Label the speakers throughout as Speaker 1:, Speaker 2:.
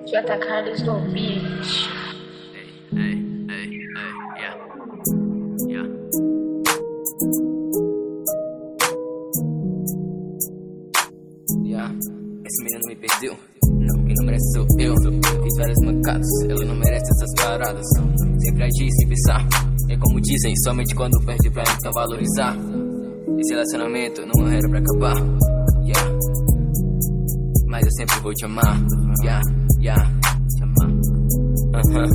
Speaker 1: J. Carlos no beat.
Speaker 2: Esse menino me perdeu. Não, quem não merece sou eu. Fiz várias mancadas, ela não merece essas paradas. Sempre agi sem pensar. É como dizem, somente quando perde pra então valorizar. Esse relacionamento não era pra acabar. Mas eu sempre vou te amar. Te amar.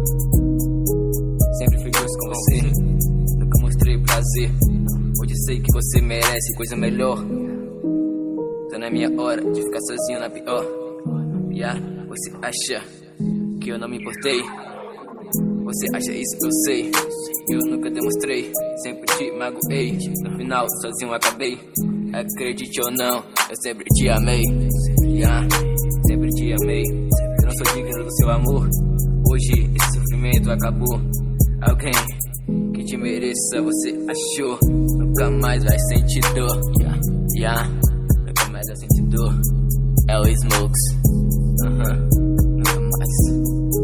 Speaker 2: Sempre fui doce com você. Nunca mostrei prazer. Hoje sei que você merece coisa melhor. Tá na minha hora de ficar sozinho na pior. Você acha que eu não me importei? Você acha isso que eu sei? Eu nunca demonstrei, sempre te magoei. No final, sozinho acabei. Acredite ou não, eu sempre te amei. Sempre te amei. Eu não sou digno do seu amor. Hoje esse sofrimento acabou. Alguém que te mereça, você achou. Nunca mais vai sentir dor. Nunca mais vai sentir dor. É o Smokes. Nunca mais.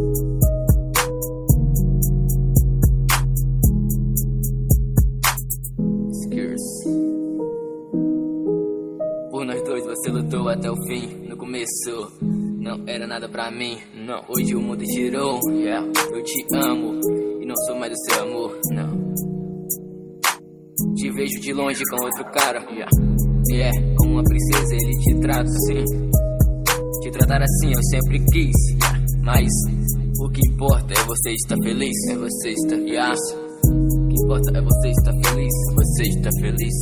Speaker 2: Por nós dois você lutou até o fim. No começo não era nada pra mim. Não, hoje o mundo girou. Eu te amo e não sou mais do seu amor. Não. Te vejo de longe com outro cara. Como uma princesa ele te trata assim. Te tratar assim eu sempre quis. Mas o que importa é você estar feliz. É você estar feliz. O que importa é você estar feliz. Você estar feliz.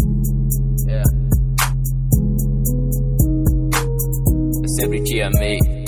Speaker 2: Eu sempre te amei.